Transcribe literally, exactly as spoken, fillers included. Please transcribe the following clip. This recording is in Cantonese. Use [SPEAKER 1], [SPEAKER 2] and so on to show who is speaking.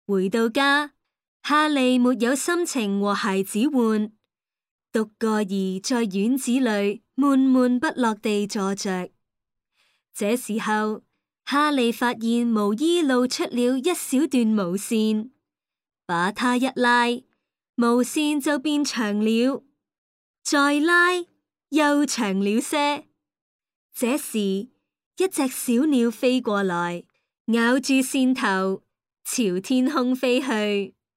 [SPEAKER 1] 回到家，哈利沒有心情和孩子玩，獨個兒在院子裏悶悶不樂地坐着。這時候，哈利發現毛衣露出了一小段毛線，把它一拉，毛線就變長了，再拉又長了些。這時，一隻小鳥飛過來，咬住線頭，朝天空飛去。